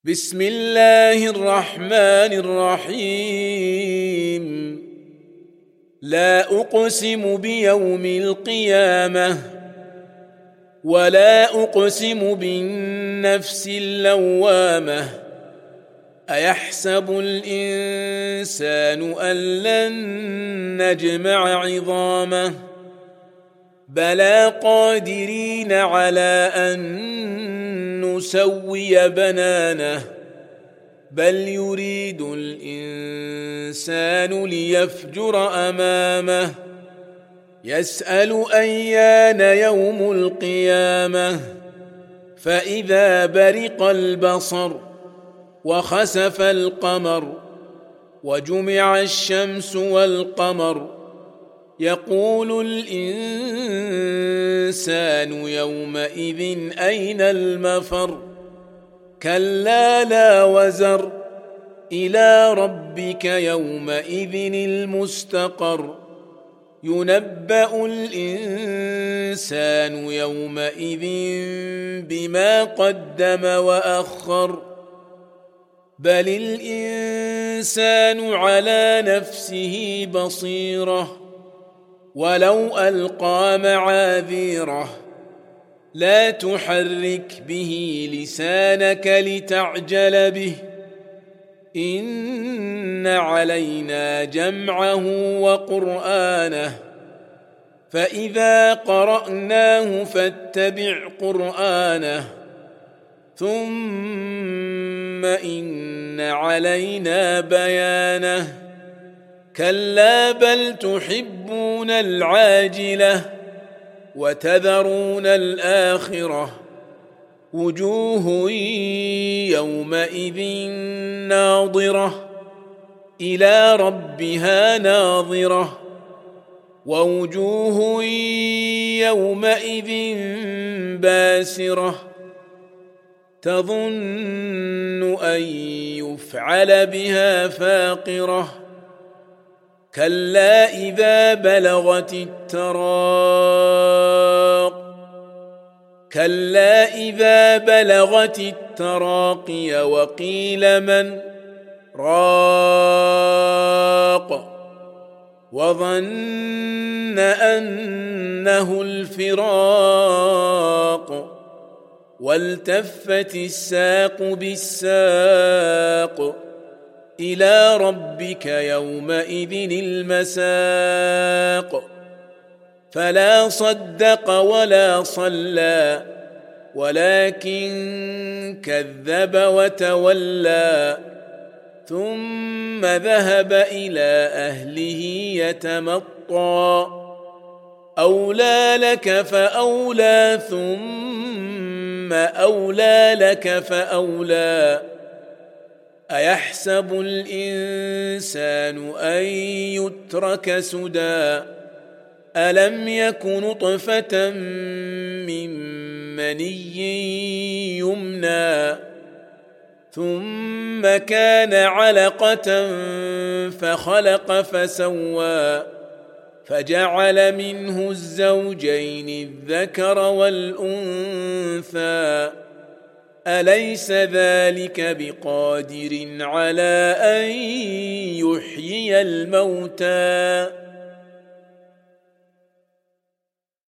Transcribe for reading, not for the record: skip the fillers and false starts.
بسم الله الرحمن الرحيم لا أقسم بيوم القيامة ولا أقسم بالنفس اللوامة أيحسب الإنسان أن لن نجمع عظامه بلى قادرين على أن نسوي بنانه بل يريد الإنسان ليفجر أمامه يسأل أيان يوم القيامة فإذا برق البصر وخسف القمر وجمع الشمس والقمر يقول الإنسان يومئذ أين المفر كلا لا وزر إلى ربك يومئذ المستقر ينبأ الإنسان يومئذ بما قدم وأخر بل الإنسان على نفسه بصيرة ولو ألقى معاذيره لا تحرك به لسانك لتعجل به إن علينا جمعه وقرآنه فإذا قرأناه فاتبع قرآنه ثم إن علينا بيانه كلا بل تحبون العاجلة وتذرون الآخرة وجوه يومئذ ناظرة إلى ربها ناظرة ووجوه يومئذ باسرة تظن أن يفعل بها فاقرة كلا إذا بلغت التراقي وقيل من راق وظن أنه الفراق والتفت الساق بالساق إلى ربك يومئذ المساق فلا صدق ولا صلى ولكن كذب وتولى ثم ذهب إلى أهله يتمطى أولى لك فأولى ثم أولى لك فأولى أيحسب الإنسان أن يترك سدى ألم يك نطفة من مني يمنى ثم كان علقة فخلق فسوى فجعل منه الزوجين الذكر والأنثى أليس ذلك بقادر على أن يحيي الموتى